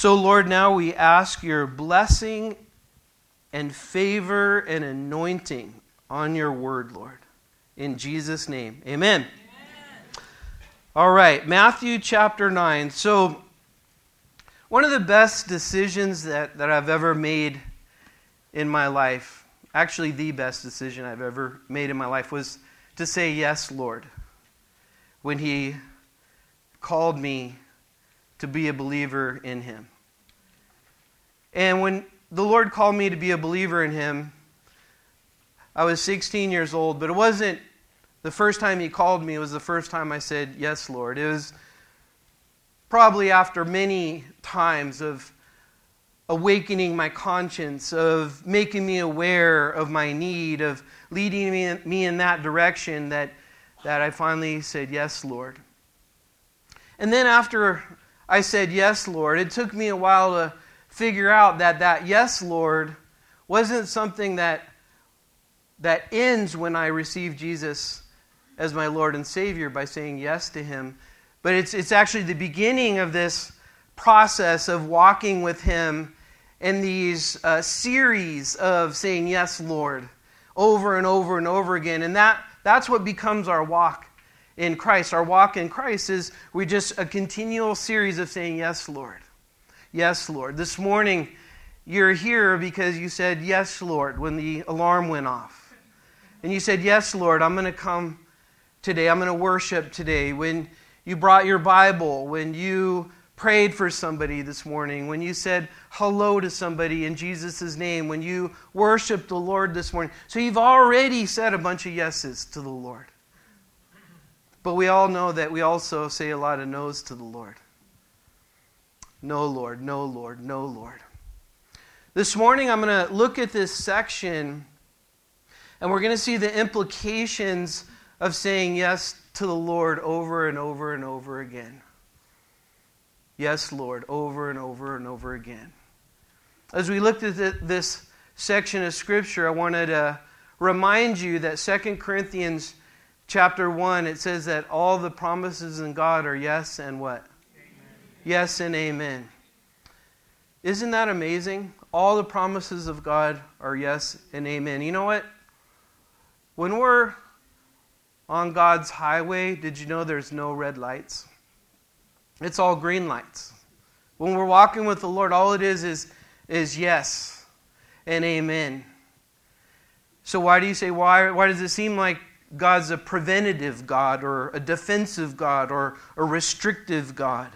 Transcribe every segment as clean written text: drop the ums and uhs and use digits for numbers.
So, Lord, now we ask your blessing and favor and anointing on your word, Lord. In Jesus' name, amen. Amen. All right, Matthew chapter 9. So, one of the best decisions that I've ever made in my life, actually the best decision I've ever made in my life, was to say yes, Lord, when he called me to be a believer in him. And when the Lord called me to be a believer in him, I was 16 years old, but it wasn't the first time he called me, it was the first time I said, yes, Lord. It was probably after many times of awakening my conscience, of making me aware of my need, of leading me in that direction that I finally said, yes, Lord. And then after I said, yes, Lord, it took me a while to figure out that yes, Lord, wasn't something that ends when I receive Jesus as my Lord and Savior by saying yes to him. But it's actually the beginning of this process of walking with him in these series of saying yes, Lord, over and over and over again. And that's what becomes our walk in Christ. Our walk in Christ is we just a continual series of saying yes, Lord. Yes, Lord. This morning, you're here because you said yes, Lord, when the alarm went off. And you said, yes, Lord, I'm going to come today. I'm going to worship today. When you brought your Bible, when you prayed for somebody this morning, when you said hello to somebody in Jesus' name, when you worshiped the Lord this morning. So you've already said a bunch of yeses to the Lord. But we all know that we also say a lot of no's to the Lord. No, Lord, no, Lord, no, Lord. This morning I'm going to look at this section and we're going to see the implications of saying yes to the Lord over and over and over again. Yes, Lord, over and over and over again. As we looked at this section of Scripture, I wanted to remind you that 2 Corinthians chapter 1, it says that all the promises in God are yes and what? Amen. Yes and amen. Isn't that amazing? All the promises of God are yes and amen. You know what? When we're on God's highway, did you know there's no red lights? It's all green lights. When we're walking with the Lord, all it is yes and amen. So why do you say, why does it seem like God's a preventative God or a defensive God or a restrictive God?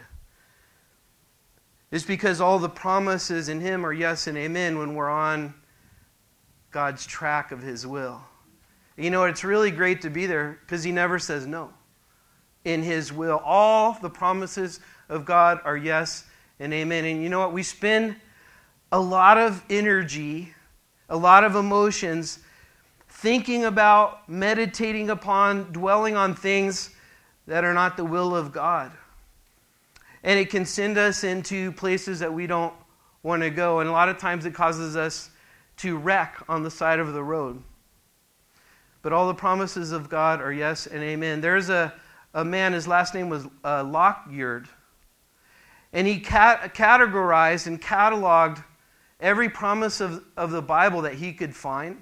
It's because all the promises in Him are yes and amen when we're on God's track of His will. You know, it's really great to be there because He never says no. In His will, all the promises of God are yes and amen. And you know what? We spend a lot of energy, a lot of emotions thinking about, meditating upon, dwelling on things that are not the will of God. And it can send us into places that we don't want to go. And a lot of times it causes us to wreck on the side of the road. But all the promises of God are yes and amen. There's a man, his last name was Lockyer. And he categorized and cataloged every promise of the Bible that he could find.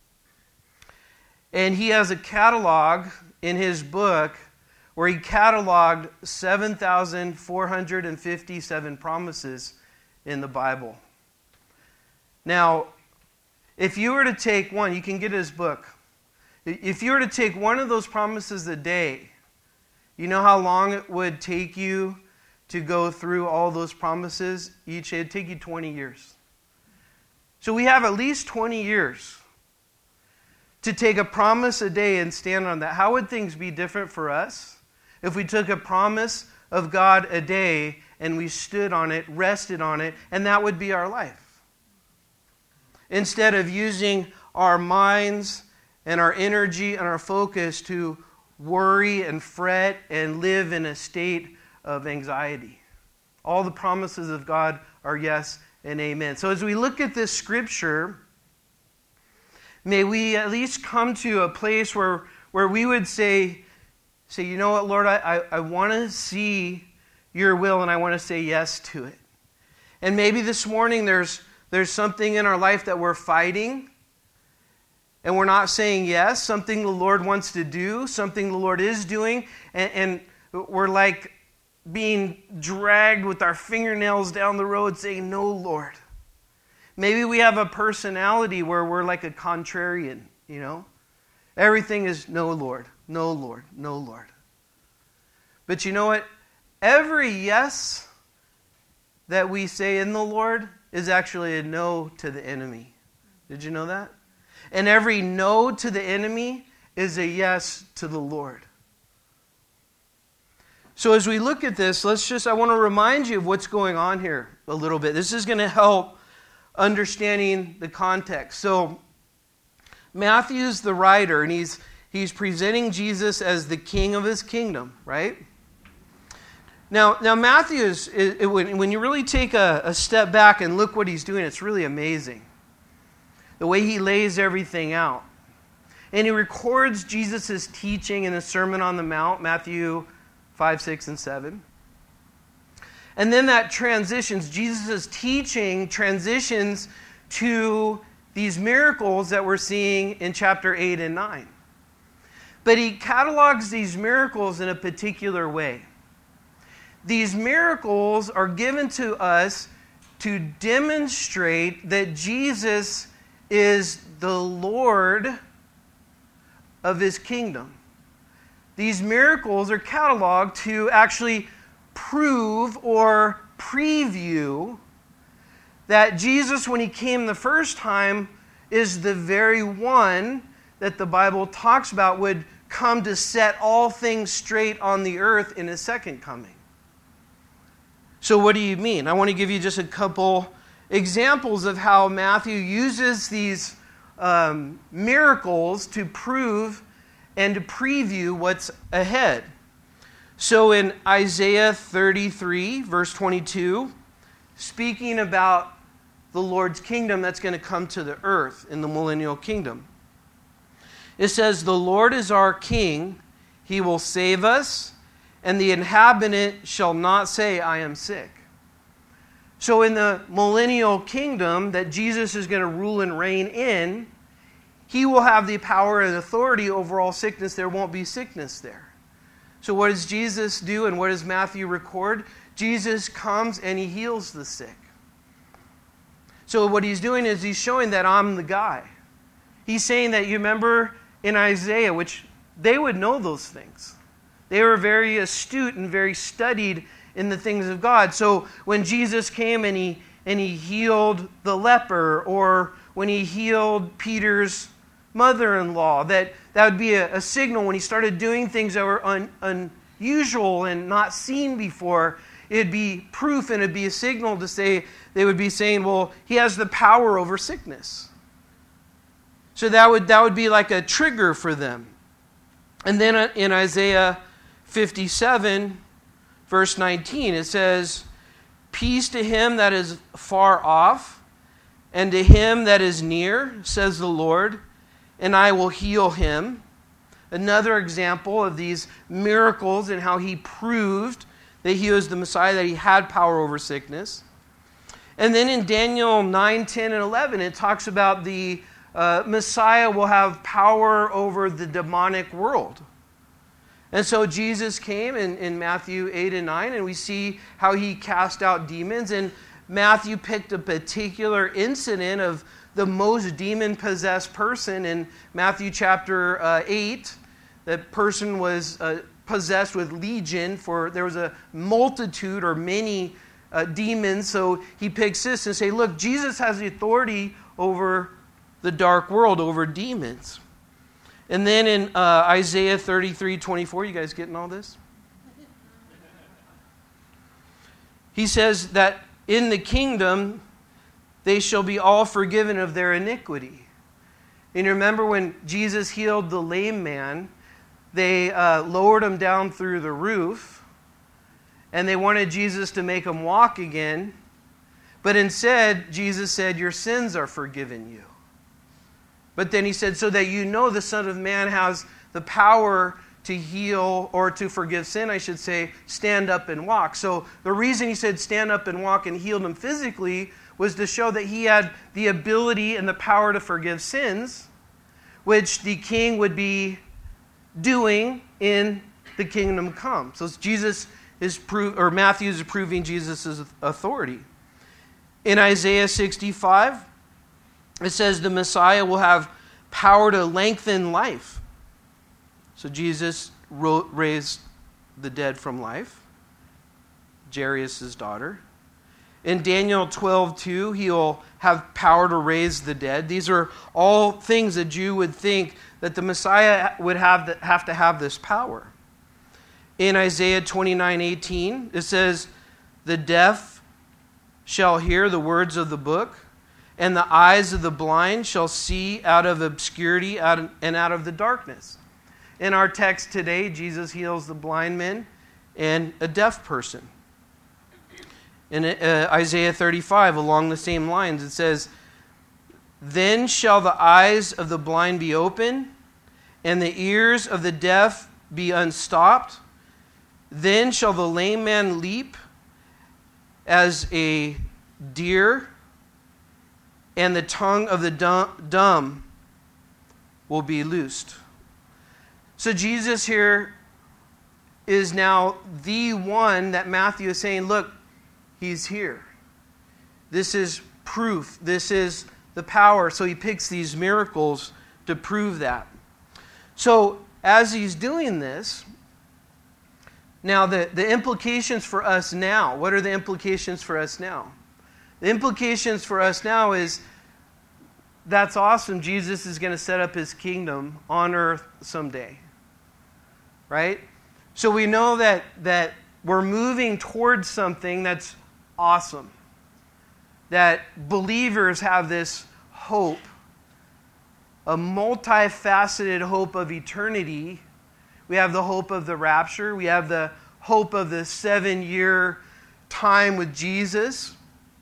And he has a catalog in his book where he cataloged 7,457 promises in the Bible. Now, if you were to take one, you can get his book. If you were to take one of those promises a day, you know how long it would take you to go through all those promises each day? It would take you 20 years. So we have at least 20 years to take a promise a day and stand on that. How would things be different for us if we took a promise of God a day and we stood on it, rested on it, and that would be our life? Instead of using our minds and our energy and our focus to worry and fret and live in a state of anxiety. All the promises of God are yes and amen. So as we look at this scripture, may we at least come to a place where we would say, you know what, Lord, I want to see your will and I want to say yes to it. And maybe this morning there's something in our life that we're fighting, and we're not saying yes, something the Lord wants to do, something the Lord is doing, and we're like being dragged with our fingernails down the road saying, no, Lord. Maybe we have a personality where we're like a contrarian, you know? Everything is no, Lord, no, Lord, no, Lord. But you know what? Every yes that we say in the Lord is actually a no to the enemy. Did you know that? And every no to the enemy is a yes to the Lord. So as we look at this, I want to remind you of what's going on here a little bit. This is going to help understanding the context. So Matthew's the writer, and he's presenting Jesus as the king of his kingdom, right? Now Matthew when you really take a step back and look what he's doing, it's really amazing. The way he lays everything out. And he records Jesus' teaching in the Sermon on the Mount, Matthew 5, 6, and 7. And then that transitions, Jesus' teaching transitions to these miracles that we're seeing in chapter 8 and 9. But he catalogs these miracles in a particular way. These miracles are given to us to demonstrate that Jesus is the Lord of his kingdom. These miracles are cataloged to actually prove or preview that Jesus, when he came the first time, is the very one that the Bible talks about would come to set all things straight on the earth in his second coming. So what do you mean? I want to give you just a couple examples of how Matthew uses these miracles to prove and to preview what's ahead. So in Isaiah 33, verse 22, speaking about the Lord's kingdom that's going to come to the earth in the millennial kingdom, it says, "The Lord is our king, he will save us, and the inhabitant shall not say, I am sick." So in the millennial kingdom that Jesus is going to rule and reign in, he will have the power and authority over all sickness. There won't be sickness there. So what does Jesus do and what does Matthew record? Jesus comes and he heals the sick. So what he's doing is he's showing that I'm the guy. He's saying that, you remember in Isaiah, which they would know those things. They were very astute and very studied in the things of God. So when Jesus came and he healed the leper, or when he healed Peter's mother-in-law, that would be a signal when he started doing things that were unusual and not seen before. It'd be proof and it'd be a signal to say, they would be saying, well, he has the power over sickness. So that would be like a trigger for them. And then in Isaiah 57, verse 19, it says, "Peace to him that is far off, and to him that is near, says the Lord, and I will heal him." Another example of these miracles and how he proved that he was the Messiah, that he had power over sickness. And then in Daniel 9, 10, and 11, it talks about the Messiah will have power over the demonic world. And so Jesus came in Matthew 8 and 9, and we see how he cast out demons. And Matthew picked a particular incident of the most demon-possessed person in Matthew chapter 8. That person was possessed with legion, for there was a multitude or many demons. So he picks this and say, look, Jesus has the authority over the dark world, over demons. And then in Isaiah 33, 24, you guys getting all this? He says that in the kingdom, they shall be all forgiven of their iniquity. And you remember when Jesus healed the lame man, they lowered him down through the roof, and they wanted Jesus to make him walk again. But instead, Jesus said, your sins are forgiven you. But then he said, so that you know the Son of Man has the power to heal, or to forgive sin, I should say, stand up and walk. So the reason he said stand up and walk and healed him physically was to show that he had the ability and the power to forgive sins, which the king would be doing in the kingdom come. So Jesus is Matthew is proving Jesus' authority. In Isaiah 65, it says the Messiah will have power to lengthen life. So Jesus raised the dead from life, Jairus' daughter. In Daniel 12:2, he'll have power to raise the dead. These are all things a Jew would think that the Messiah would have to have this power. In Isaiah 29:18, it says, the deaf shall hear the words of the book, and the eyes of the blind shall see out of obscurity and out of the darkness. In our text today, Jesus heals the blind man and a deaf person. In Isaiah 35, along the same lines, it says, then shall the eyes of the blind be open, and the ears of the deaf be unstopped. Then shall the lame man leap as a deer, and the tongue of the dumb will be loosed. So Jesus here is now the one that Matthew is saying, look, he's here. This is proof. This is the power. So he picks these miracles to prove that. So as he's doing this, now the implications for us now, what are the implications for us now? The implications for us now is, that's awesome. Jesus is going to set up his kingdom on earth someday. Right? So we know that we're moving towards something that's awesome. That believers have this hope, a multifaceted hope of eternity. We have the hope of the rapture. We have the hope of the 7-year time with Jesus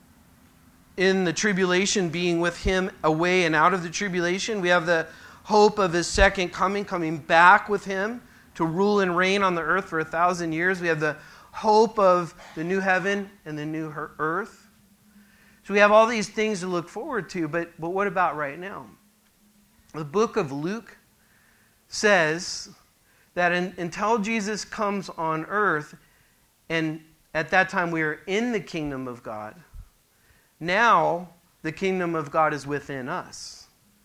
in the tribulation, being with him away and out of the tribulation. We have the hope of his second coming back with him to rule and reign on the earth for 1,000 years. We have the hope of the new heaven and the new earth. So we have all these things to look forward to, but what about right now? The book of Luke says that until Jesus comes on earth, and at that time we are in the kingdom of God, now the kingdom of God is within us.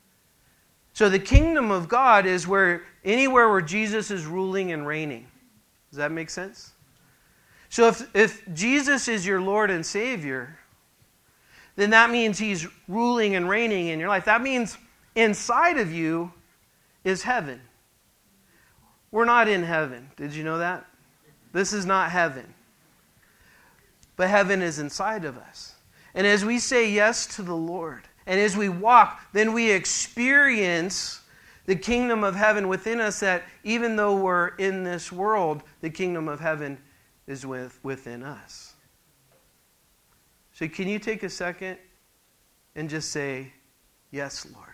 So the kingdom of God is anywhere where Jesus is ruling and reigning. Does that make sense? So if Jesus is your Lord and Savior, then that means he's ruling and reigning in your life. That means inside of you is heaven. We're not in heaven. Did you know that? This is not heaven. But heaven is inside of us. And as we say yes to the Lord, and as we walk, then we experience the kingdom of heaven within us, that even though we're in this world, the kingdom of heaven is within us. So can you take a second and just say, yes, Lord.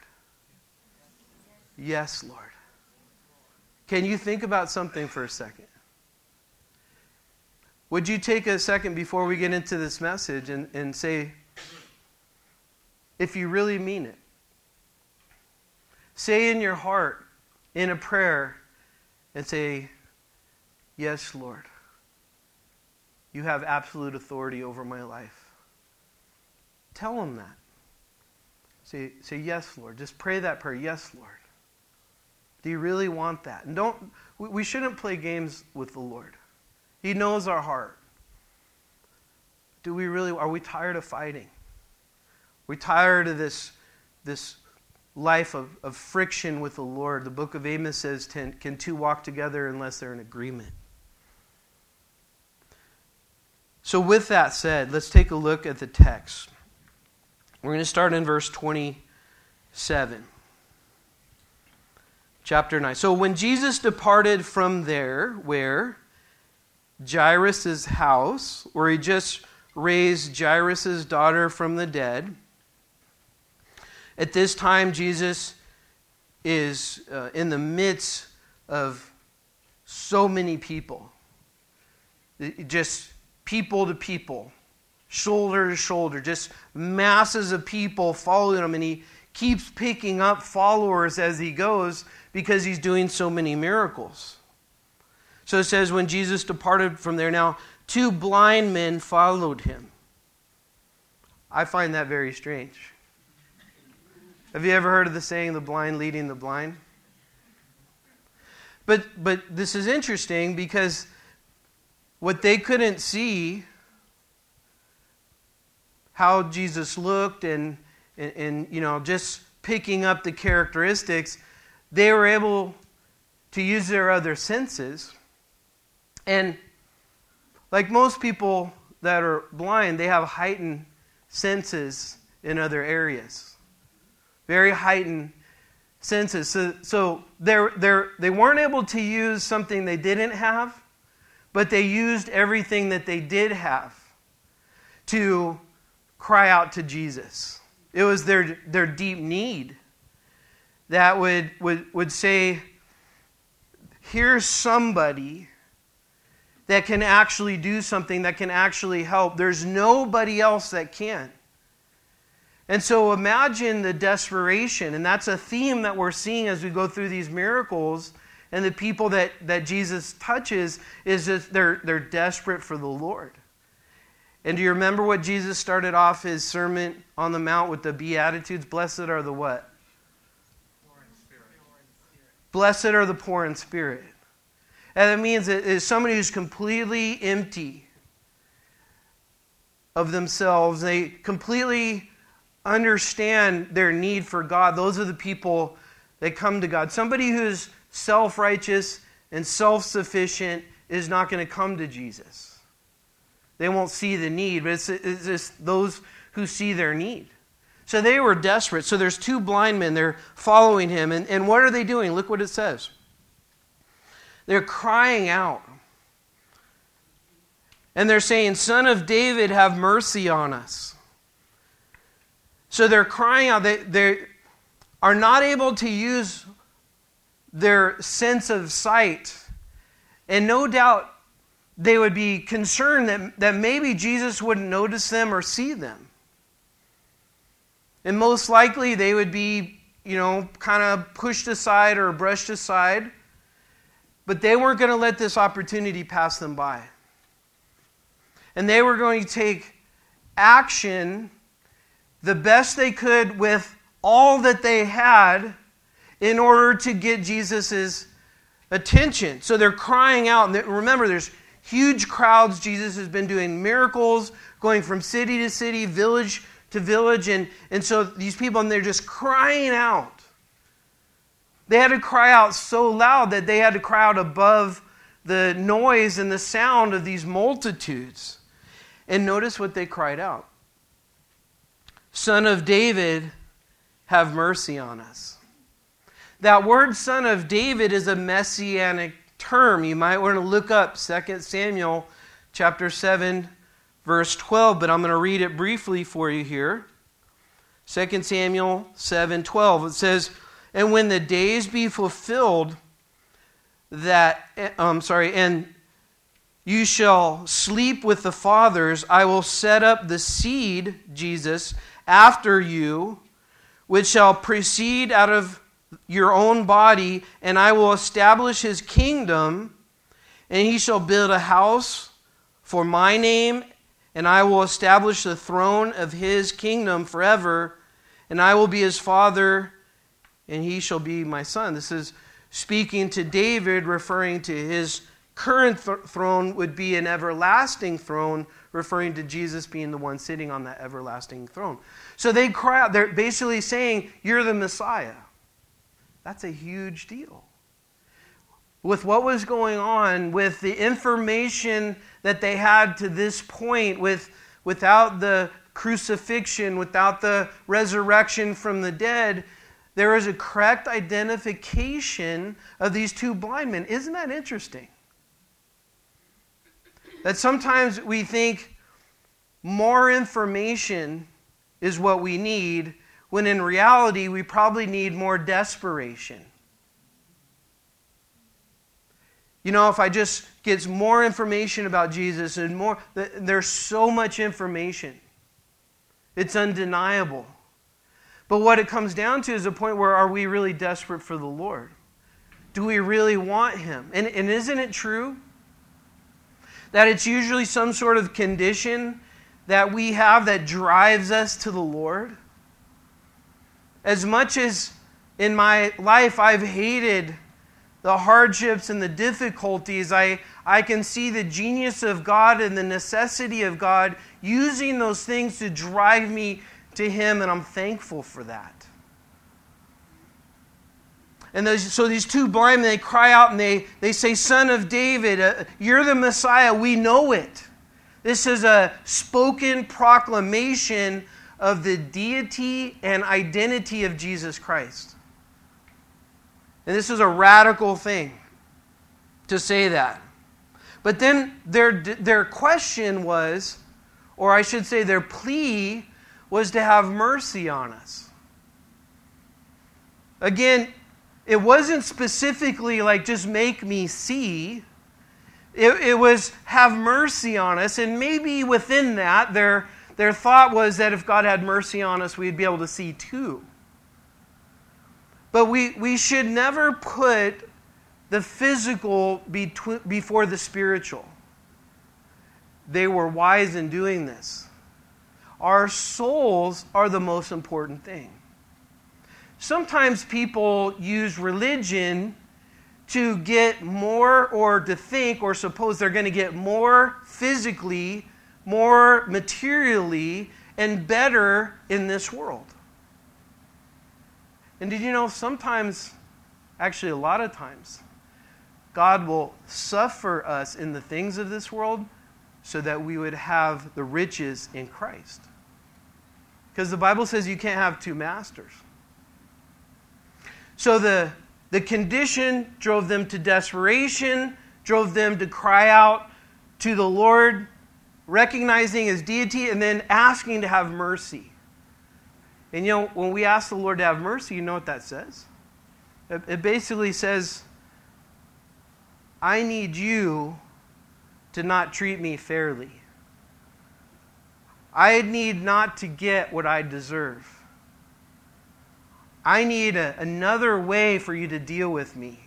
Yes, Lord. Can you think about something for a second? Would you take a second before we get into this message and say, if you really mean it, say in your heart, in a prayer, and say, yes, Lord, you have absolute authority over my life. Tell him that. Say, yes, Lord. Just pray that prayer. Yes, Lord. Do you really want that? And we shouldn't play games with the Lord. He knows our heart. Are we tired of fighting? We're tired of this life of friction with the Lord. The book of Amos says, can two walk together unless they're in agreement? So with that said, let's take a look at the text. We're going to start in verse 27. Chapter 9. So when Jesus departed from there, where? Jairus' house, where he just raised Jairus' daughter from the dead. At this time, Jesus is in the midst of so many people. Just people to people, shoulder to shoulder, just masses of people following him. And he keeps picking up followers as he goes because he's doing so many miracles. So it says, when Jesus departed from there, now 2 blind men followed him. I find that very strange. Have you ever heard of the saying, the blind leading the blind? But this is interesting because what they couldn't see, how Jesus looked and just picking up the characteristics, they were able to use their other senses. And like most people that are blind, they have heightened senses in other areas. Very heightened senses. So they weren't able to use something they didn't have, but they used everything that they did have to cry out to Jesus. It was their deep need that would say, here's somebody that can actually do something, that can actually help. There's nobody else that can. And so imagine the desperation, and that's a theme that we're seeing as we go through these miracles, and the people that Jesus touches is that they're desperate for the Lord. And do you remember what Jesus started off his Sermon on the Mount with the Beatitudes? Blessed are the what? Poor in spirit. Blessed are the poor in spirit. And that means it is somebody who's completely empty of themselves. They completely understand their need for God. Those are the people that come to God. Somebody who's self-righteous and self-sufficient is not going to come to Jesus. They won't see the need, but it's just those who see their need. So they were desperate. So there's 2 blind men. They're following him. And what are they doing? Look what it says. They're crying out. And they're saying, Son of David, have mercy on us. So they're crying out. They are not able to use their sense of sight. And no doubt they would be concerned that maybe Jesus wouldn't notice them or see them. And most likely they would be, kind of pushed aside or brushed aside. But they weren't going to let this opportunity pass them by. And they were going to take action the best they could with all that they had in order to get Jesus' attention. So they're crying out. And remember, there's huge crowds. Jesus has been doing miracles, going from city to city, village to village. And so these people, and they're just crying out. They had to cry out so loud that they had to cry out above the noise and the sound of these multitudes. And notice what they cried out. Son of David, have mercy on us. That word Son of David is a messianic term. You might want to look up 2 Samuel chapter 7, verse 12, but I'm going to read it briefly for you here. 2 Samuel 7:12. It says, and when the days be fulfilled, and you shall sleep with the fathers, I will set up the seed, Jesus, after you, which shall proceed out of your own body, and I will establish his kingdom, and he shall build a house for my name, and I will establish the throne of his kingdom forever, and I will be his father, and he shall be my son. This is speaking to David, referring to his current throne would be an everlasting throne, referring to Jesus being the one sitting on that everlasting throne. So they cry out. They're basically saying, you're the Messiah. That's a huge deal. With what was going on, with the information that they had to this point, without the crucifixion, without the resurrection from the dead, there is a correct identification of these 2 blind men. Isn't that interesting? That sometimes we think more information is what we need, when in reality we probably need more desperation. If I just get more information about Jesus and more, there's so much information. It's undeniable. But what it comes down to is a point where, are we really desperate for the Lord? Do we really want Him? And isn't it true that it's usually some sort of condition that we have that drives us to the Lord? As much as in my life I've hated the hardships and the difficulties, I can see the genius of God and the necessity of God using those things to drive me to Him, and I'm thankful for that. And so these two blind men, they cry out and they say, Son of David, you're the Messiah, we know it. This is a spoken proclamation of the deity and identity of Jesus Christ. And this is a radical thing to say that. But then their question was, or I should say their plea was to have mercy on us. Again, it wasn't specifically like just make me see. It was have mercy on us. And maybe within that, their thought was that if God had mercy on us, we'd be able to see too. But we should never put the physical before the spiritual. They were wise in doing this. Our souls are the most important thing. Sometimes people use religion to get more, or to think or suppose they're going to get more physically, more materially, and better in this world. And did you know sometimes, actually a lot of times, God will suffer us in the things of this world so that we would have the riches in Christ. Because the Bible says you can't have two masters. So the condition drove them to desperation, drove them to cry out to the Lord, recognizing His deity, and then asking to have mercy. And when we ask the Lord to have mercy, you know what that says? It basically says, I need you to not treat me fairly. I need not to get what I deserve. I need another way for you to deal with me.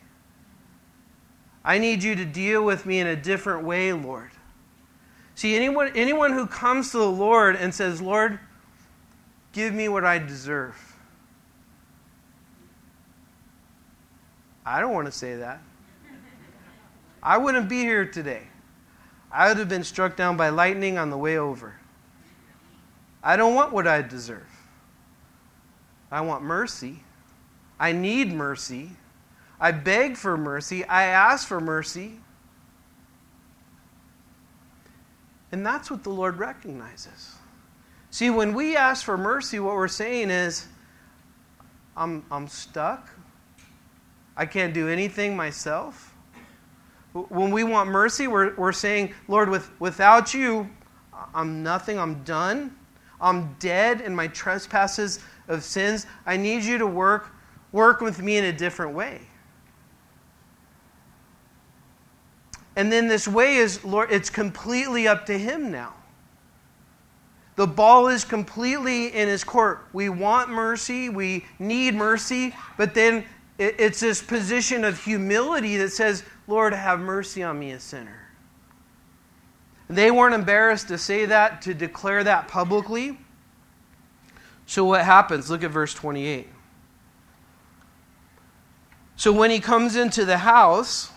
I need you to deal with me in a different way, Lord. See, anyone who comes to the Lord and says, Lord, give me what I deserve. I don't want to say that. I wouldn't be here today. I would have been struck down by lightning on the way over. I don't want what I deserve. I want mercy. I need mercy. I beg for mercy. I ask for mercy. And that's what the Lord recognizes. See, when we ask for mercy, what we're saying is, I'm stuck. I can't do anything myself. When we want mercy, we're saying, Lord, without you, I'm nothing. I'm done. I'm dead in my trespasses of sins. I need you to work with me in a different way. And then this way is, Lord, it's completely up to Him now. The ball is completely in His court. We want mercy. We need mercy. But then it's this position of humility that says, Lord, have mercy on me, a sinner. They weren't embarrassed to say that, to declare that publicly. So what happens? Look at verse 28. So when He comes into the house,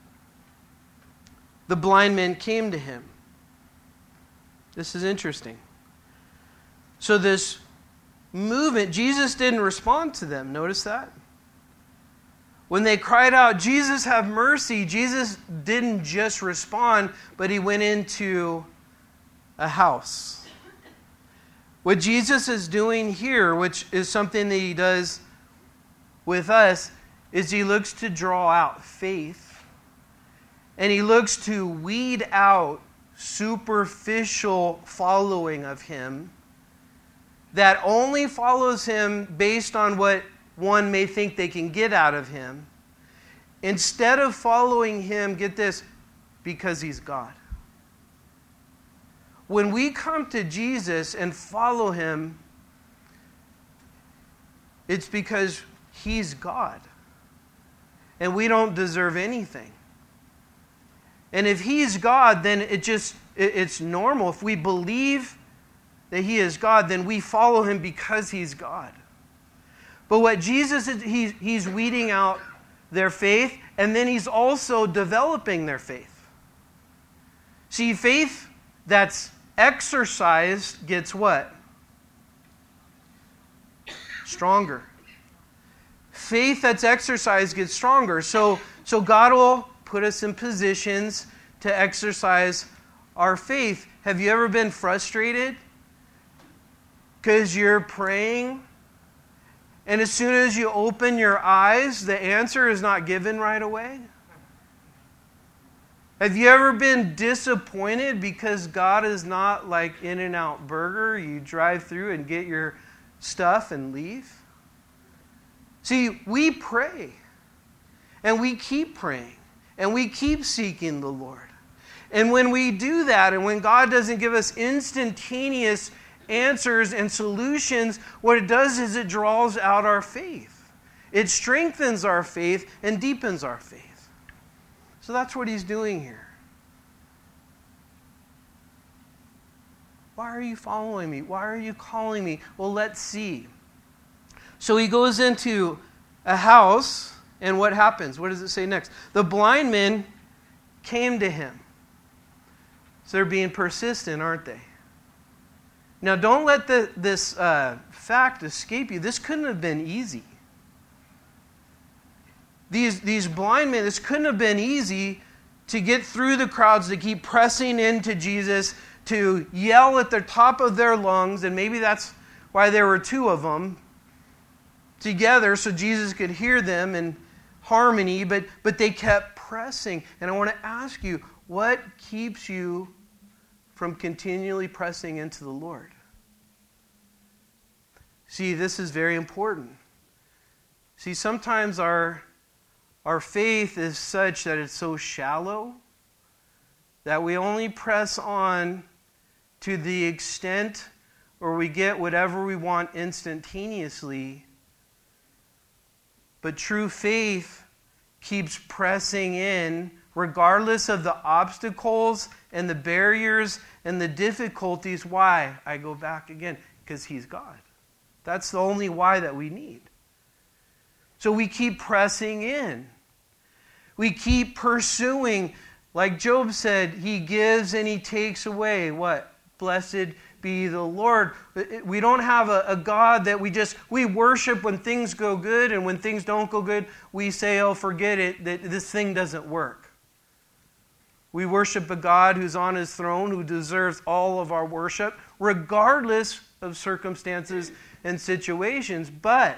the blind men came to Him. This is interesting. So this movement, Jesus didn't respond to them. Notice that? When they cried out, Jesus, have mercy, Jesus didn't just respond, but He went into a house. What Jesus is doing here, which is something that He does with us, is He looks to draw out faith, and He looks to weed out superficial following of Him that only follows Him based on what one may think they can get out of Him. instead of following him, get this, because he's God. When we come to Jesus and follow him, it's because he's God. And we don't deserve anything. And if he's God, then it's normal. If we believe that he is God, then we follow him because he's God. But what Jesus is, he's weeding out their faith, and then he's also developing their faith. See, faith that's exercised gets what? Stronger. Faith that's exercised gets stronger. So God will put us in positions to exercise our faith. Have you ever been frustrated because you're praying, and as soon as you open your eyes, the answer is not given right away? Have you ever been disappointed because God is not like In-N-Out Burger? You drive through and get your stuff and leave? See, we pray, and we keep praying, and we keep seeking the Lord. And when we do that, and when God doesn't give us instantaneous answers and solutions, what it does is it draws out our faith. It strengthens our faith and deepens our faith. So that's what he's doing here. Why are you following me? Why are you calling me? Well, let's see. So he goes into a house, and what happens? What does it say next? The blind men came to him. So they're being persistent, aren't they? Now, don't let this fact escape you. This couldn't have been easy. These blind men, this couldn't have been easy to get through the crowds, to keep pressing into Jesus, to yell at the top of their lungs, and maybe that's why there were two of them together so Jesus could hear them in harmony, but they kept pressing. And I want to ask you, what keeps you from continually pressing into the Lord? See, this is very important. See, sometimes our faith is such that it's so shallow that we only press on to the extent where we get whatever we want instantaneously. But true faith keeps pressing in regardless of the obstacles and the barriers and the difficulties. Why? I go back again. Because he's God. That's the only why that we need. So we keep pressing in. We keep pursuing. Like Job said, he gives and he takes away. What? Blessed be the Lord. We don't have a God that we worship when things go good, and when things don't go good, we say, oh, forget it, that this thing doesn't work. We worship a God who's on his throne, who deserves all of our worship, regardless of circumstances and situations. But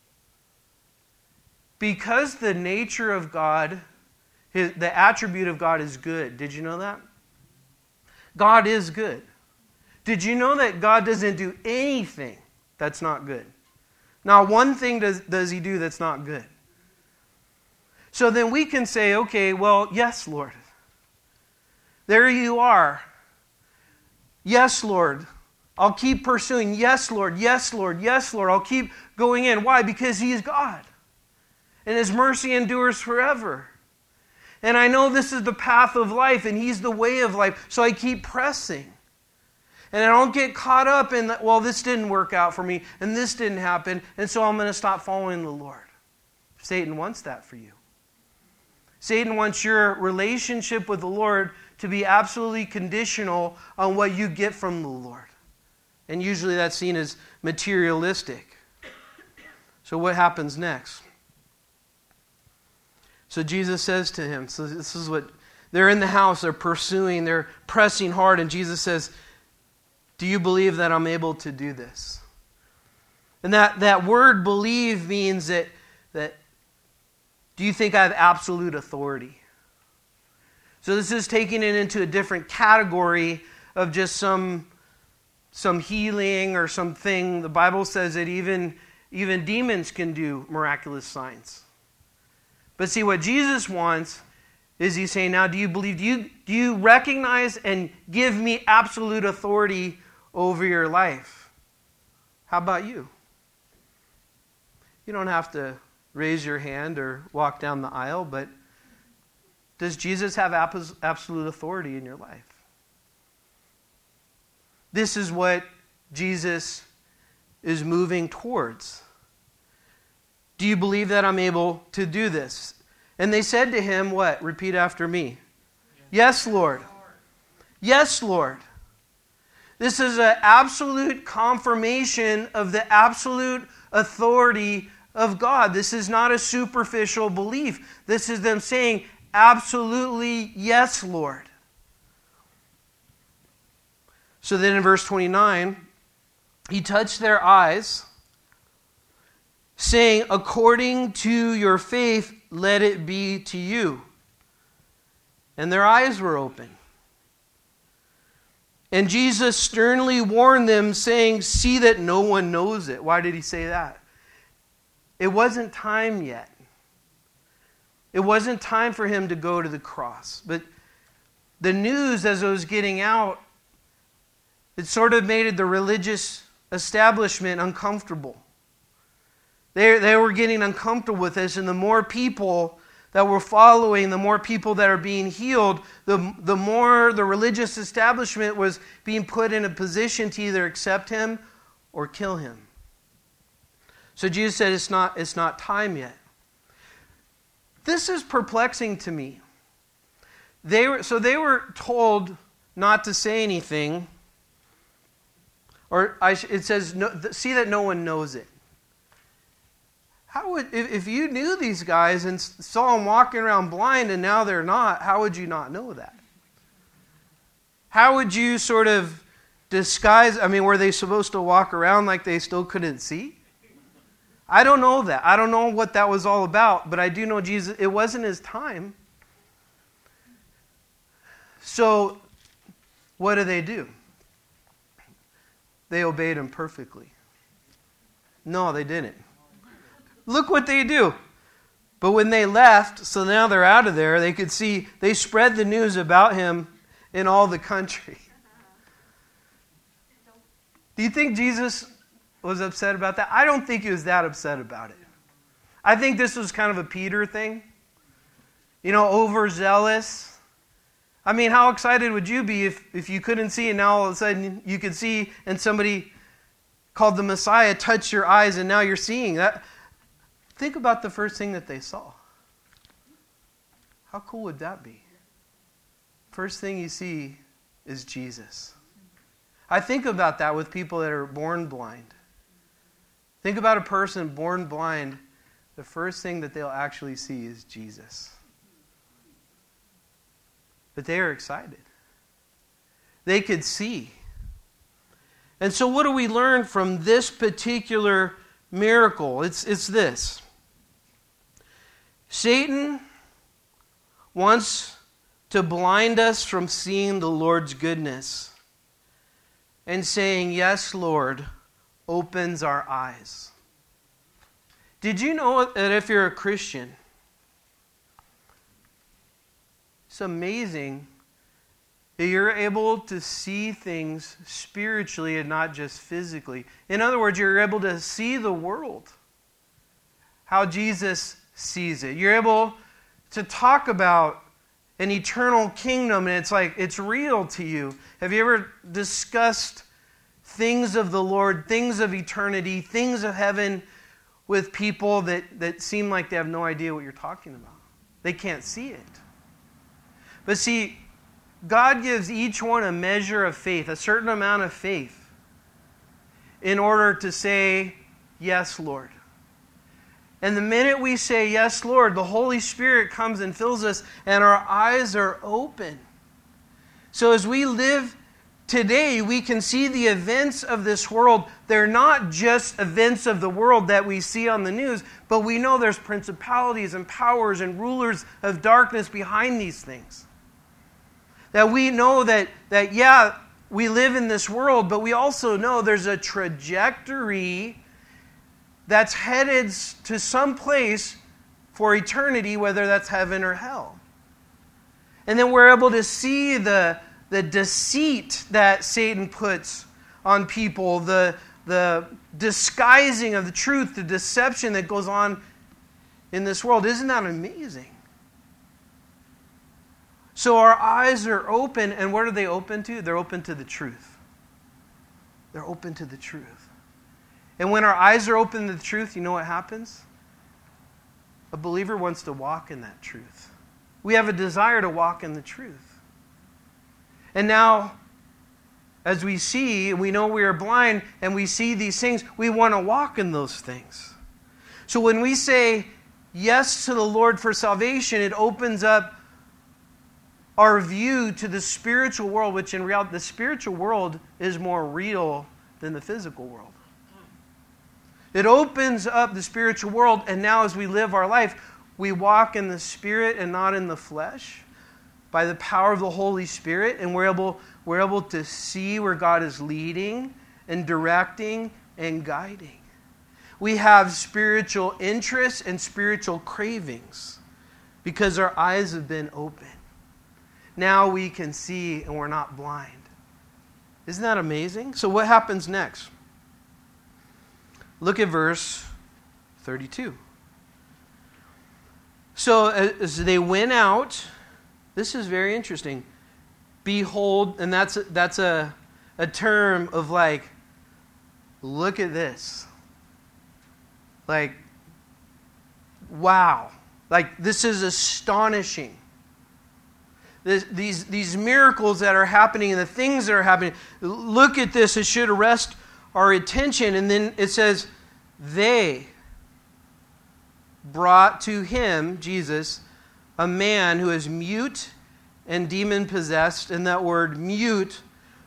because the nature of God, the attribute of God is good. Did you know that? God is good. Did you know that God doesn't do anything that's not good? Not one thing does he do that's not good. So then we can say, okay, well, yes, Lord. There you are. Yes, Lord. I'll keep pursuing. Yes, Lord. Yes, Lord. Yes, Lord. I'll keep going in. Why? Because he is God. And his mercy endures forever. And I know this is the path of life, and he's the way of life. So I keep pressing. And I don't get caught up in, well, this didn't work out for me, and this didn't happen, and so I'm going to stop following the Lord. Satan wants that for you. Satan wants your relationship with the Lord to be absolutely conditional on what you get from the Lord. And usually that's seen as materialistic. So what happens next? So Jesus says to him, so this is what, they're in the house, they're pursuing, they're pressing hard, and Jesus says, do you believe that I'm able to do this? And that word believe means that do you think I have absolute authority? So this is taking it into a different category of just some healing or something. The Bible says that even demons can do miraculous signs. But see, what Jesus wants is he's saying, now do you believe, do you recognize and give me absolute authority over your life? How about you? You don't have to raise your hand or walk down the aisle, but does Jesus have absolute authority in your life? This is what Jesus is moving towards. Do you believe that I'm able to do this? And they said to him, what? Repeat after me. Yes, Lord. Yes, Lord. This is an absolute confirmation of the absolute authority of God. This is not a superficial belief. This is them saying, absolutely, yes, Lord. So then in verse 29, he touched their eyes, saying, according to your faith, let it be to you. And their eyes were open. And Jesus sternly warned them, saying, see that no one knows it. Why did he say that? It wasn't time yet. It wasn't time for him to go to the cross. But the news, as it was getting out, it sort of made the religious establishment uncomfortable. They were getting uncomfortable with this, and the more people that were following, the more people that are being healed, the more the religious establishment was being put in a position to either accept him or kill him. So Jesus said, it's not time yet. This is perplexing to me. They were told not to say anything, or it says, see that no one knows it. How would, if you knew these guys and saw them walking around blind and now they're not, how would you not know that? How would you sort of disguise, were they supposed to walk around like they still couldn't see? I don't know that. I don't know what that was all about, but I do know Jesus, it wasn't his time. So, what do? They obeyed him perfectly. No, they didn't. Look what they do. But when they left, so now they're out of there, they could see, they spread the news about him in all the country. Do you think Jesus was upset about that? I don't think he was that upset about it. I think this was kind of a Peter thing. Overzealous. How excited would you be if you couldn't see and now all of a sudden you could see and somebody called the Messiah touched your eyes and now you're seeing that? Think about the first thing that they saw. How cool would that be? First thing you see is Jesus. I think about that with people that are born blind. Think about a person born blind. The first thing that they'll actually see is Jesus. But they are excited. They could see. And so what do we learn from this particular miracle? It's this. Satan wants to blind us from seeing the Lord's goodness. And saying, yes, Lord, opens our eyes. Did you know that if you're a Christian, it's amazing that you're able to see things spiritually and not just physically. In other words, you're able to see the world how Jesus sees it. You're able to talk about an eternal kingdom and it's real to you. Have you ever discussed things of the Lord, things of eternity, things of heaven with people that seem like they have no idea what you're talking about? They can't see it. But see, God gives each one a measure of faith, a certain amount of faith, in order to say, yes, Lord. And the minute we say, yes, Lord, the Holy Spirit comes and fills us, and our eyes are open. So as we live today, we can see the events of this world. They're not just events of the world that we see on the news, but we know there's principalities and powers and rulers of darkness behind these things. That we know that we live in this world, but we also know there's a trajectory that's headed to some place for eternity, whether that's heaven or hell. And then we're able to see the deceit that Satan puts on people, the disguising of the truth, the deception that goes on in this world. Isn't that amazing? So our eyes are open, and what are they open to? They're open to the truth. They're open to the truth. And when our eyes are open to the truth, you know what happens? A believer wants to walk in that truth. We have a desire to walk in the truth. And now, as we see, we know we are blind, and we see these things, we want to walk in those things. So when we say yes to the Lord for salvation, it opens up our view to the spiritual world, which in reality, the spiritual world is more real than the physical world. It opens up the spiritual world, and now as we live our life, we walk in the Spirit and not in the flesh by the power of the Holy Spirit, and we're able to see where God is leading and directing and guiding. We have spiritual interests and spiritual cravings because our eyes have been opened. Now we can see and we're not blind. Isn't that amazing? So what happens next? Look at verse 32. So as they went out, this is very interesting. Behold, and that's a term of like, look at this. Like, wow. Like, this is astonishing. These miracles that are happening and the things that are happening. Look at this. It should arrest our attention. And then it says, they brought to him, Jesus, a man who is mute and demon-possessed. And that word mute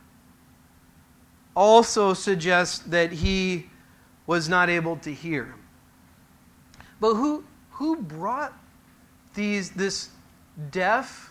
also suggests that he was not able to hear. But who brought this deaf,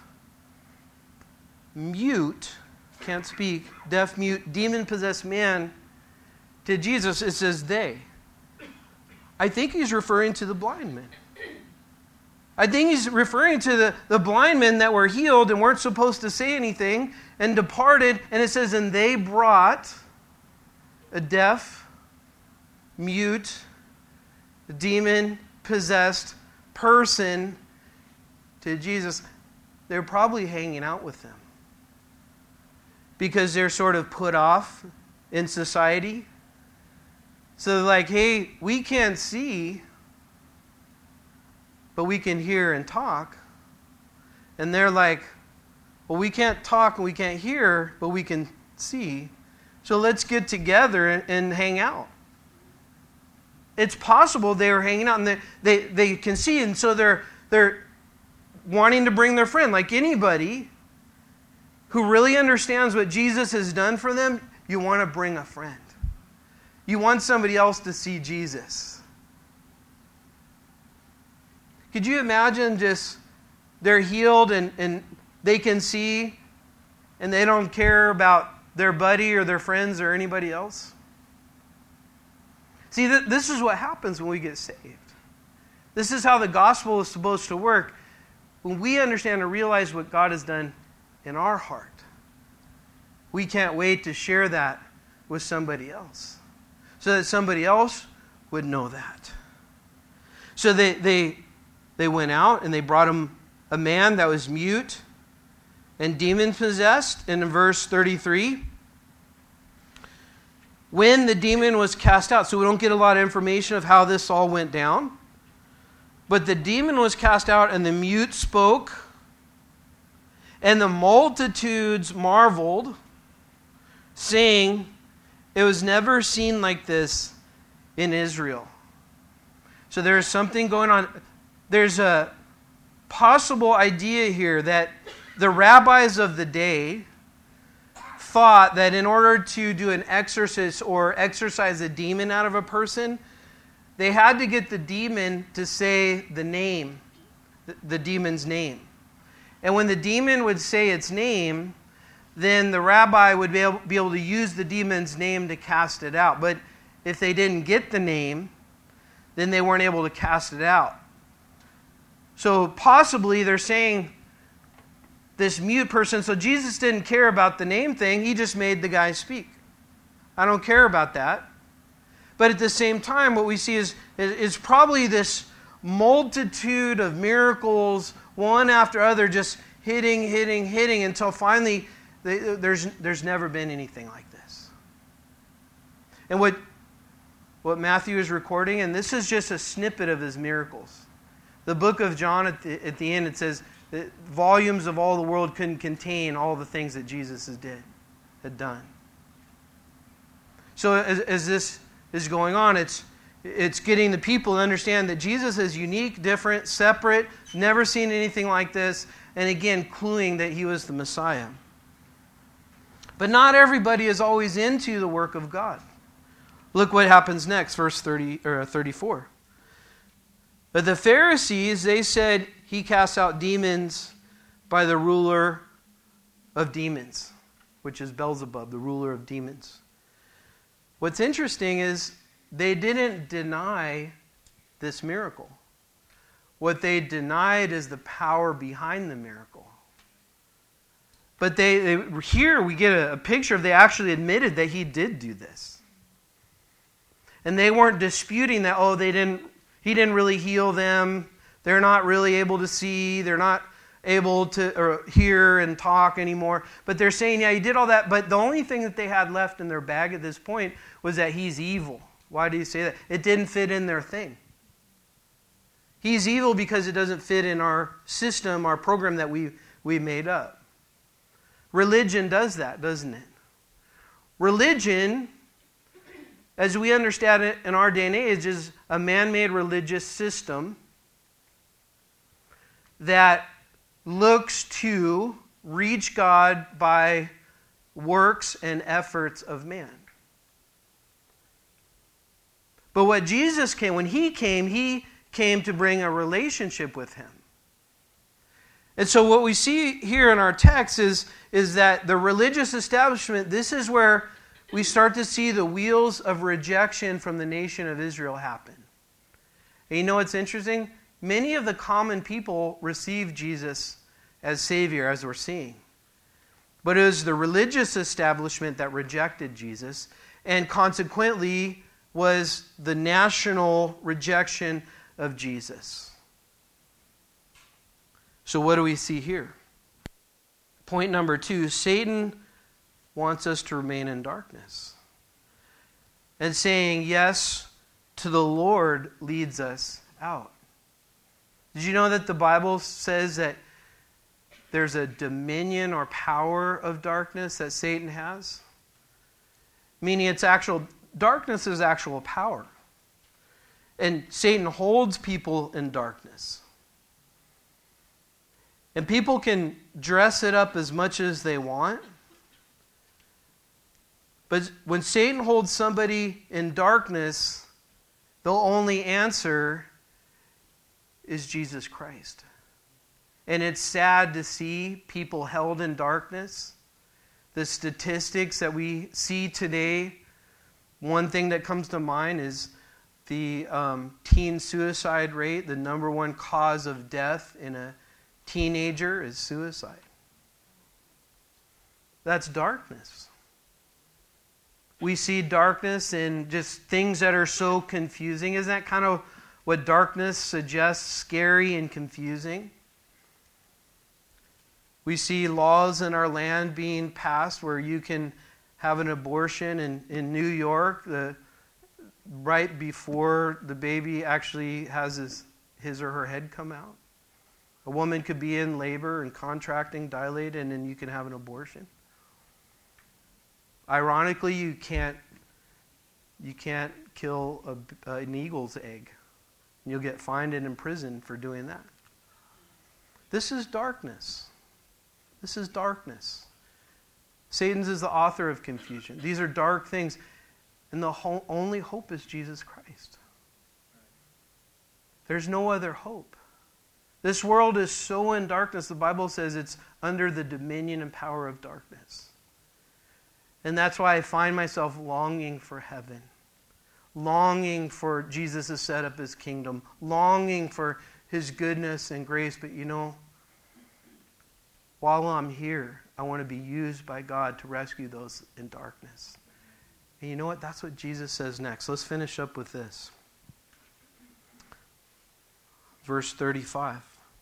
mute, can't speak, deaf, mute, demon-possessed man to Jesus? It says they. I think he's referring to the blind men. I think he's referring to the blind men that were healed and weren't supposed to say anything and departed. And it says, and they brought a deaf, mute, demon-possessed person to Jesus. They're probably hanging out with them because they're sort of put off in society. So they're like, hey, we can't see, but we can hear and talk. And they're like, well, we can't talk and we can't hear, but we can see. So let's get together and hang out. It's possible they were hanging out and they can see, and so they're wanting to bring their friend. Like anybody who really understands what Jesus has done for them, you want to bring a friend. You want somebody else to see Jesus. Could you imagine just they're healed and they can see and they don't care about their buddy or their friends or anybody else? See, this is what happens when we get saved. This is how the gospel is supposed to work. When we understand and realize what God has done in our heart, we can't wait to share that with somebody else so that somebody else would know that. So they went out and they brought him a man that was mute and demon-possessed. And in verse 33, when the demon was cast out, so we don't get a lot of information of how this all went down, but the demon was cast out and the mute spoke, and the multitudes marveled, saying, it was never seen like this in Israel. So there's something going on. There's a possible idea here that the rabbis of the day thought that in order to do an exorcist or exorcise a demon out of a person, they had to get the demon to say the name, the demon's name. And when the demon would say its name, then the rabbi would be able to use the demon's name to cast it out. But if they didn't get the name, then they weren't able to cast it out. So possibly they're saying this mute person, so Jesus didn't care about the name thing, he just made the guy speak. I don't care about that. But at the same time, what we see is probably this multitude of miracles, one after other, just hitting, until finally there's never been anything like this. And what Matthew is recording, and this is just a snippet of his miracles. The book of John, at the end, it says that volumes of all the world couldn't contain all the things that Jesus had done. So as this is going on, it's getting the people to understand that Jesus is unique, different, separate, never seen anything like this, and again, cluing that he was the Messiah. But not everybody is always into the work of God. Look what happens next, verse 34. But the Pharisees, they said he casts out demons by the ruler of demons, which is Beelzebub, the ruler of demons. What's interesting is they didn't deny this miracle. What they denied is the power behind the miracle. But here we get a picture of they actually admitted that he did do this. And they weren't disputing that, he didn't really heal them. They're not really able to see. They're not able to hear and talk anymore. But they're saying, yeah, he did all that. But the only thing that they had left in their bag at this point was that he's evil. Why do you say that? It didn't fit in their thing. He's evil because it doesn't fit in our system, our program that we made up. Religion does that, doesn't it? Religion, as we understand it in our day and age, is a man-made religious system that looks to reach God by works and efforts of man. But what Jesus came, when he came to bring a relationship with him. And so what we see here in our text is that the religious establishment, this is where we start to see the wheels of rejection from the nation of Israel happen. And you know what's interesting? Many of the common people received Jesus as Savior, as we're seeing. But it was the religious establishment that rejected Jesus, and consequently was the national rejection of Jesus. So what do we see here? Point number 2, Satan wants us to remain in darkness. And saying yes to the Lord leads us out. Did you know that the Bible says that there's a dominion or power of darkness that Satan has? Meaning darkness is actual power. And Satan holds people in darkness. And people can dress it up as much as they want. But when Satan holds somebody in darkness, the only answer is Jesus Christ. And it's sad to see people held in darkness. The statistics that we see today, one thing that comes to mind is the teen suicide rate. The number one cause of death in a teenager is suicide. That's darkness. We see darkness in just things that are so confusing. Isn't that kind of what darkness suggests? Scary and confusing. We see laws in our land being passed where you can have an abortion in New York right before the baby actually has his or her head come out. A woman could be in labor and contracting, dilated, and then you can have an abortion. Ironically, you can't kill an eagle's egg. You'll get fined and imprisoned for doing that. This is darkness. This is darkness. Satan's is the author of confusion. These are dark things. And the only hope is Jesus Christ. There's no other hope. This world is so in darkness, the Bible says it's under the dominion and power of darkness. And that's why I find myself longing for heaven. Longing for Jesus to set up his kingdom. Longing for His goodness and grace. But while I'm here, I want to be used by God to rescue those in darkness. And you know what? That's what Jesus says next. Let's finish up with this. Verse 35.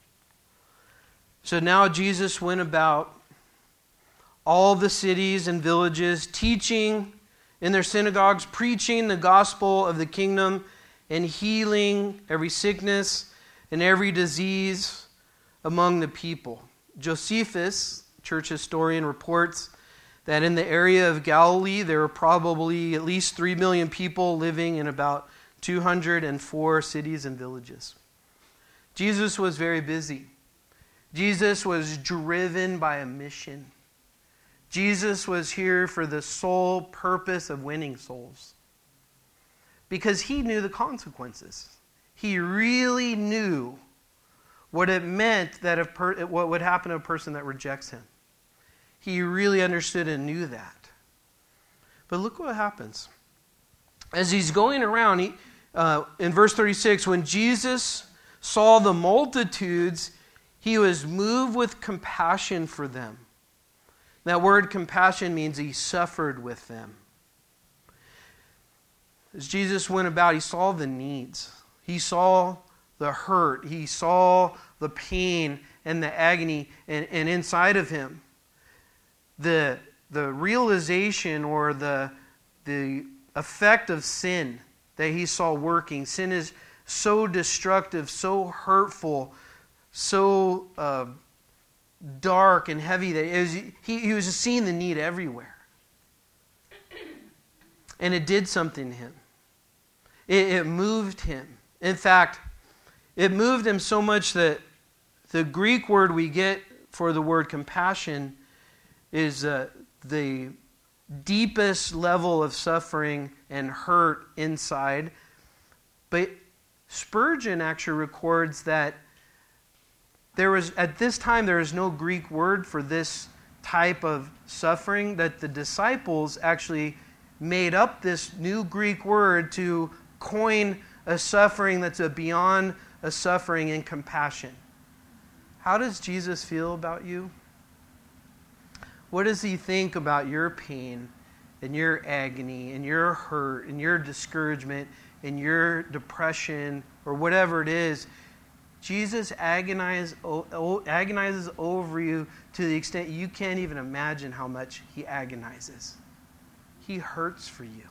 So now Jesus went about all the cities and villages, teaching in their synagogues, preaching the gospel of the kingdom, and healing every sickness and every disease among the people. Josephus, church historian, reports that in the area of Galilee, there were probably at least 3 million people living in about 204 cities and villages. Jesus was very busy. Jesus was driven by a mission. Jesus was here for the sole purpose of winning souls. Because he knew the consequences. He really knew what it meant that what would happen to a person that rejects him. He really understood and knew that. But look what happens. As he's going around, in verse 36, when Jesus saw the multitudes, he was moved with compassion for them. That word compassion means he suffered with them. As Jesus went about, he saw the needs. He saw the hurt. He saw the pain and the agony. And inside of him, the realization or the effect of sin that he saw working. Sin is so destructive, so hurtful, so dark and heavy that he was just seeing the need everywhere. And it did something to him. It moved him. In fact, it moved him so much that the Greek word we get for the word compassion is the deepest level of suffering and hurt inside. But Spurgeon actually records that at this time there was no Greek word for this type of suffering, that the disciples actually made up this new Greek word to coin a suffering that's beyond a suffering in compassion. How does Jesus feel about you? What does he think about your pain and your agony and your hurt and your discouragement and your depression or whatever it is? Jesus agonizes over you to the extent you can't even imagine how much he agonizes. He hurts for you.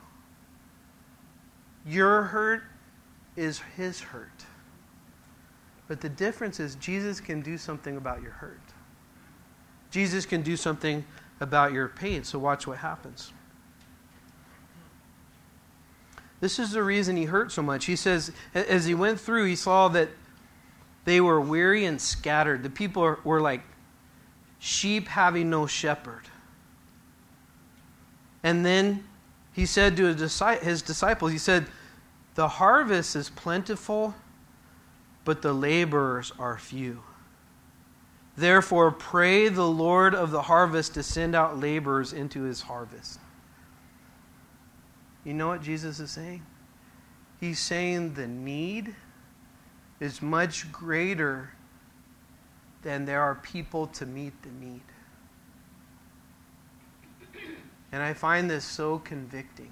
Your hurt is his hurt. But the difference is Jesus can do something about your hurt. Jesus can do something about your pain. So watch what happens. This is the reason he hurt so much. He says, as he went through, he saw that they were weary and scattered. The people were like sheep having no shepherd. And then he said to his disciples, he said, the harvest is plentiful, but the laborers are few. Therefore, pray the Lord of the harvest to send out laborers into his harvest. You know what Jesus is saying? He's saying the need is much greater than there are people to meet the need. And I find this so convicting.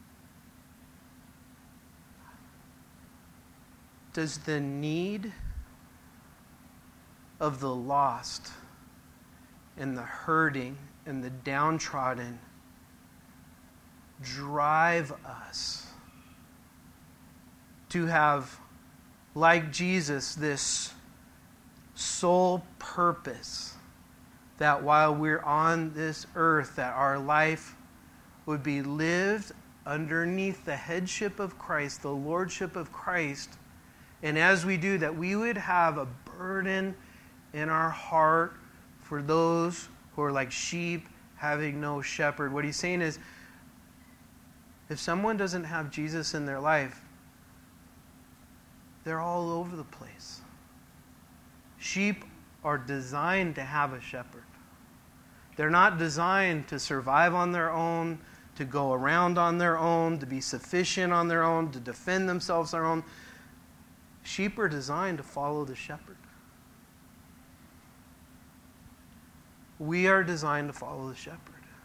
Does the need of the lost and the hurting and the downtrodden drive us to have, like Jesus, this sole purpose that while we're on this earth, that our life would be lived underneath the headship of Christ, the lordship of Christ, and as we do that, we would have a burden in our heart for those who are like sheep having no shepherd. What he's saying is, if someone doesn't have Jesus in their life, they're all over the place. Sheep are designed to have a shepherd. They're not designed to survive on their own, to go around on their own, to be sufficient on their own, to defend themselves on their own. Sheep are designed to follow the shepherd. We are designed to follow the shepherd.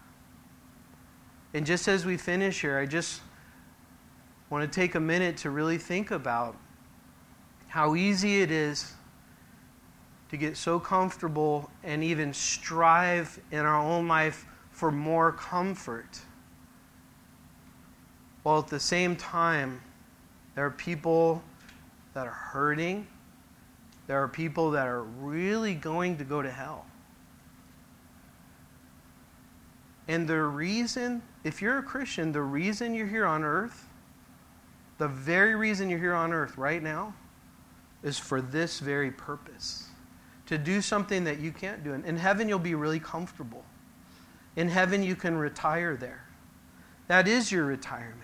And just as we finish here, I just want to take a minute to really think about how easy it is to get so comfortable and even strive in our own life for more comfort. While at the same time, there are people that are hurting. There are people that are really going to go to hell. And the reason, if you're a Christian, the reason you're here on earth, the very reason you're here on earth right now, is for this very purpose. To do something that you can't do. In heaven, you'll be really comfortable. In heaven, you can retire there. That is your retirement.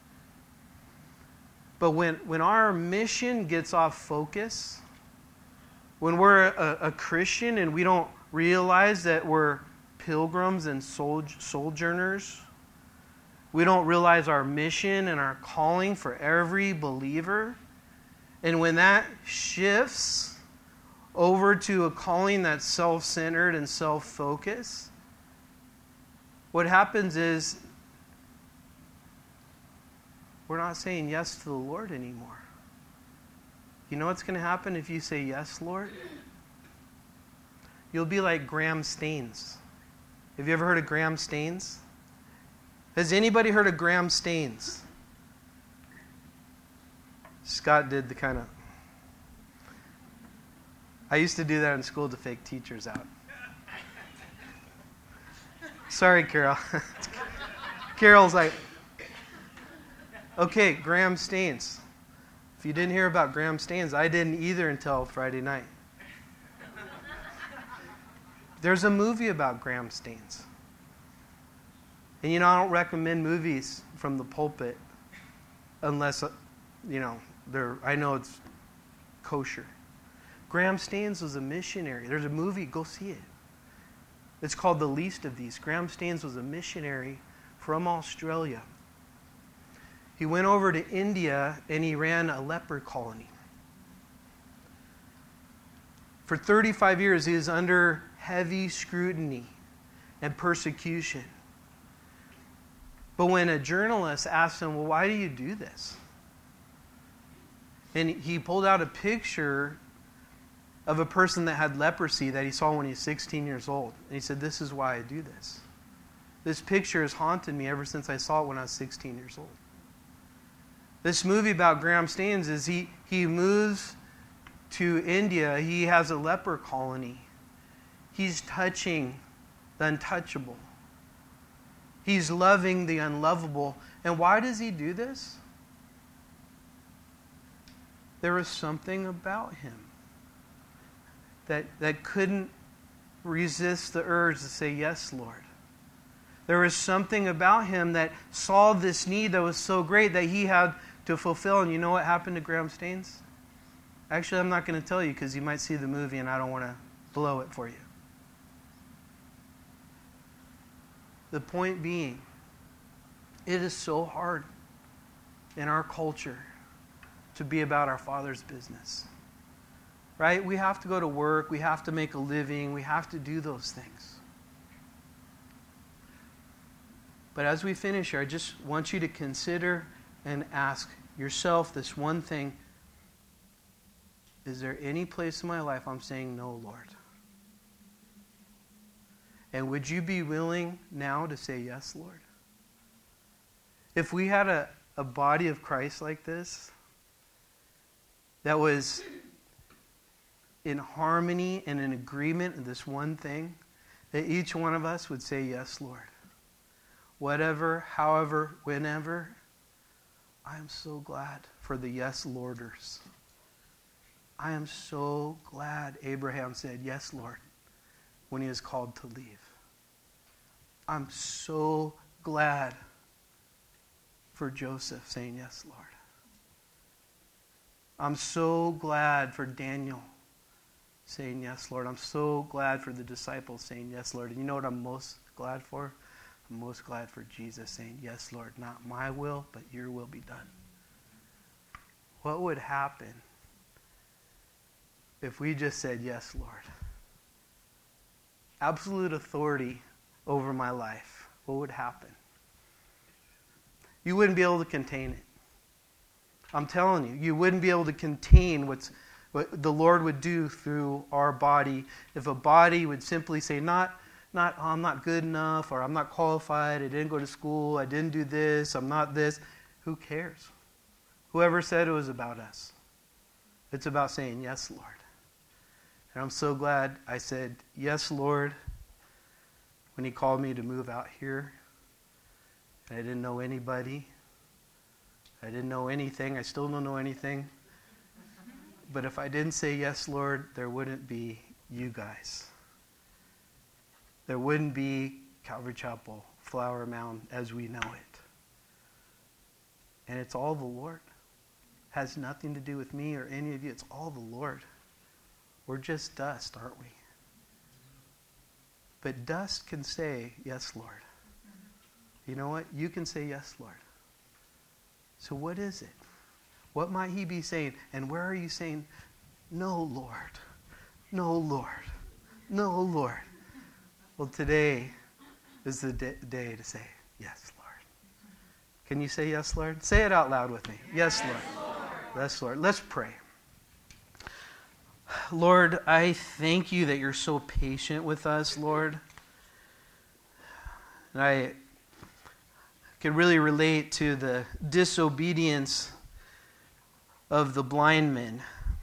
But when our mission gets off focus, when we're a Christian and we don't realize that we're pilgrims and sojourners, we don't realize our mission and our calling for every believer, and when that shifts over to a calling that's self-centered and self-focused, what happens is we're not saying yes to the Lord anymore. You know what's going to happen if you say yes, Lord? You'll be like Graham Staines. Have you ever heard of Graham Staines? Has anybody heard of Graham Staines? Scott did the kind of... I used to do that in school to fake teachers out. Sorry, Carol. Carol's like, okay, Graham Staines. If you didn't hear about Graham Staines, I didn't either until Friday night. There's a movie about Graham Staines. And you know, I don't recommend movies from the pulpit unless, I know it's kosher. Graham Staines was a missionary. There's a movie, go see it. It's called The Least of These. Graham Staines was a missionary from Australia. He went over to India and he ran a leper colony. For 35 years, he was under heavy scrutiny and persecution. But when a journalist asked him, well, why do you do this? And he pulled out a picture of a person that had leprosy that he saw when he was 16 years old. And he said, this is why I do this. This picture has haunted me ever since I saw it when I was 16 years old. This movie about Graham Staines is he moves to India. He has a leper colony. He's touching the untouchable. He's loving the unlovable. And why does he do this? There was something about him that couldn't resist the urge to say, yes, Lord. There was something about him that saw this need that was so great that he had to fulfill. And you know what happened to Graham Staines? Actually, I'm not going to tell you because you might see the movie and I don't want to blow it for you. The point being, it is so hard in our culture to be about our Father's business. Right? We have to go to work. We have to make a living. We have to do those things. But as we finish here, I just want you to consider and ask yourself this one thing. Is there any place in my life I'm saying no, Lord? And would you be willing now to say yes, Lord? If we had a body of Christ like this, that was in harmony and in agreement in this one thing, that each one of us would say, yes, Lord. Whatever, however, whenever, I am so glad for the yes, Lorders. I am so glad Abraham said, yes, Lord, when he was called to leave. I'm so glad for Joseph saying, yes, Lord. I'm so glad for Daniel saying, yes, Lord. I'm so glad for the disciples saying, yes, Lord. And you know what I'm most glad for? I'm most glad for Jesus saying, yes, Lord, not my will, but your will be done. What would happen if we just said, yes, Lord. Absolute authority over my life. What would happen? You wouldn't be able to contain it. I'm telling you, you wouldn't be able to contain what the Lord would do through our body if a body would simply say, oh, I'm not good enough, or I'm not qualified, I didn't go to school, I didn't do this, I'm not this. Who cares? Whoever said it was about us. It's about saying, yes, Lord. And I'm so glad I said, yes, Lord, when he called me to move out here. I didn't know anybody. I didn't know anything. I still don't know anything. But if I didn't say yes, Lord, there wouldn't be you guys. There wouldn't be Calvary Chapel, Flower Mound as we know it. And it's all the Lord. It has nothing to do with me or any of you. It's all the Lord. We're just dust, aren't we? But dust can say, yes, Lord. You know what? You can say, yes, Lord. So what is it? What might he be saying? And where are you saying, no, Lord. No, Lord. No, Lord. Well, today is the day to say, yes, Lord. Can you say yes, Lord? Say it out loud with me. Yes, Lord. Yes, Lord. Let's pray. Lord, I thank you that you're so patient with us, Lord. And I can really relate to the disobedience of the blind men.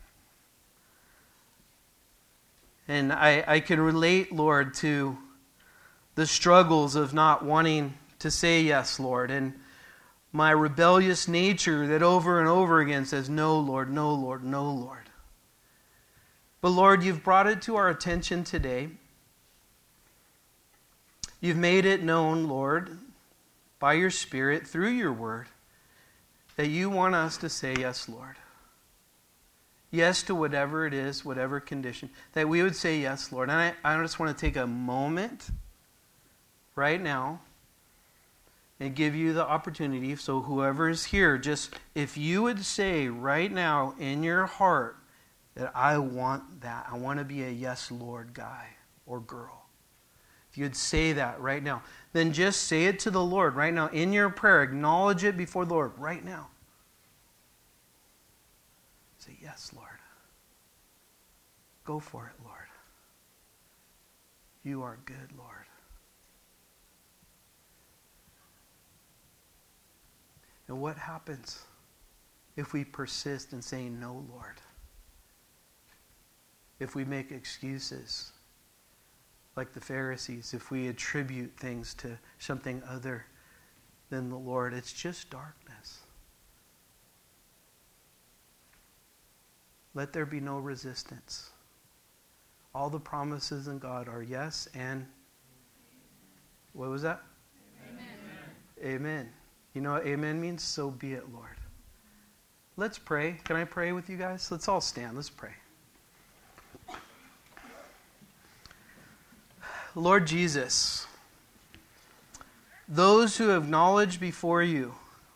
And I can relate, Lord, to the struggles of not wanting to say yes, Lord, and my rebellious nature that over and over again says, no, Lord, no, Lord, no, Lord. But Lord, you've brought it to our attention today. You've made it known, Lord, by your Spirit, through your word, that you want us to say, yes, Lord. Yes to whatever it is, whatever condition. That we would say, yes, Lord. And I just want to take a moment right now and give you the opportunity. So whoever is here, just if you would say right now in your heart that I want that. I want to be a yes, Lord guy or girl. If you'd say that right now, then just say it to the Lord right now in your prayer. Acknowledge it before the Lord right now. Say, yes, Lord. Go for it, Lord. You are good, Lord. And what happens if we persist in saying no, Lord? If we make excuses like the Pharisees, if we attribute things to something other than the Lord, it's just darkness. Let there be no resistance. All the promises in God are yes and what was that? Amen. Amen. You know what amen means? So be it, Lord. Let's pray. Can I pray with you guys? Let's all stand. Let's pray. Lord Jesus, those who acknowledge before you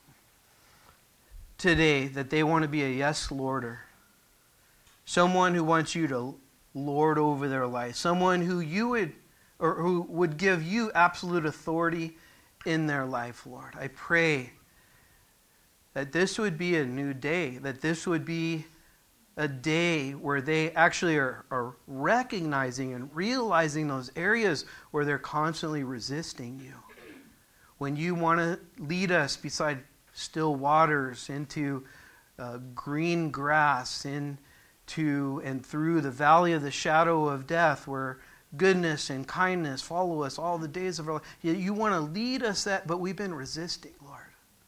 today that they want to be a yes Lorder, someone who wants you to lord over their life, someone who you would or who would give you absolute authority in their life, Lord. I pray that this would be a new day, that this would be a day where they actually are recognizing and realizing those areas where they're constantly resisting you. When you want to lead us beside still waters, into green grass, into and through the valley of the shadow of death, where goodness and kindness follow us all the days of our life. You want to lead us that, but we've been resisting, Lord.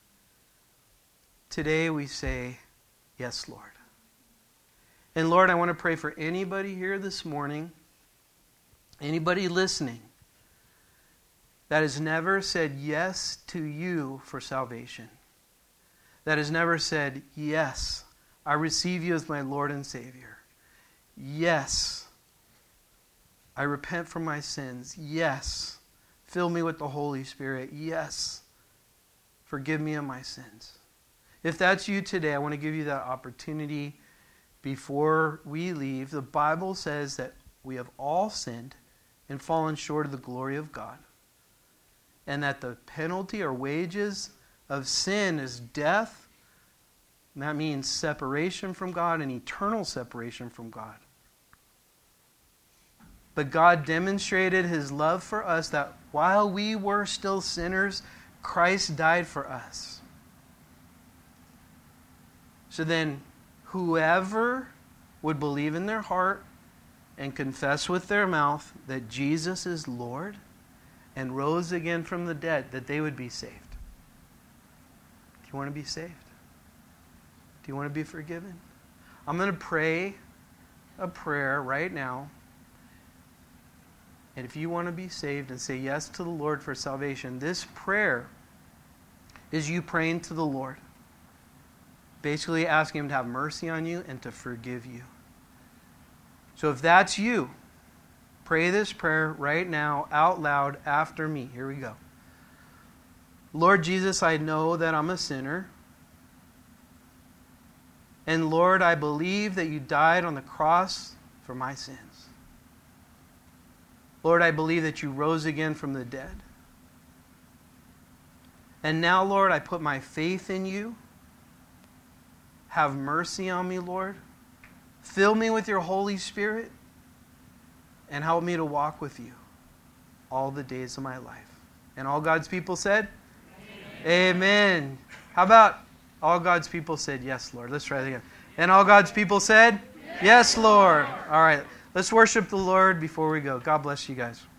Today we say, yes, Lord. And Lord, I want to pray for anybody here this morning, anybody listening, that has never said yes to you for salvation. That has never said, yes, I receive you as my Lord and Savior. Yes, I repent for my sins. Yes, fill me with the Holy Spirit. Yes, forgive me of my sins. If that's you today, I want to give you that opportunity before we leave, the Bible says that we have all sinned and fallen short of the glory of God. And that the penalty or wages of sin is death. And that means separation from God and eternal separation from God. But God demonstrated His love for us that while we were still sinners, Christ died for us. So then, whoever would believe in their heart and confess with their mouth that Jesus is Lord and rose again from the dead, that they would be saved. Do you want to be saved? Do you want to be forgiven? I'm going to pray a prayer right now. And if you want to be saved and say yes to the Lord for salvation, this prayer is you praying to the Lord. Basically asking Him to have mercy on you and to forgive you. So if that's you, pray this prayer right now out loud after me. Here we go. Lord Jesus, I know that I'm a sinner. And Lord, I believe that you died on the cross for my sins. Lord, I believe that you rose again from the dead. And now, Lord, I put my faith in you. Have mercy on me, Lord. Fill me with your Holy Spirit and help me to walk with you all the days of my life. And all God's people said? Amen. Amen. How about all God's people said, yes, Lord. Let's try it again. And all God's people said? Yes, Lord. All right. Let's worship the Lord before we go. God bless you guys.